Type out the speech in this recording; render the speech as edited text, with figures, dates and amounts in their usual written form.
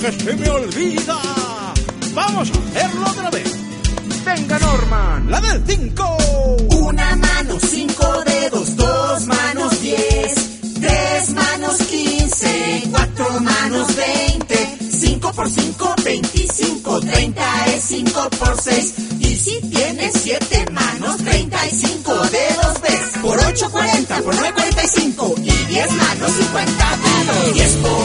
que se me olvida. Vamos a hacerlo otra vez. Venga, Norman, la del 5. Una mano, 5 dedos, 2 manos, 10, 3 manos, 15, 4 manos, 20, 5 por 5, 25, 30 es 5 por 6. Y si tienes 7 manos, 35 dedos ves. Por 8, 40, por 9, 45. Y 10 manos, 50 dedos. 10 por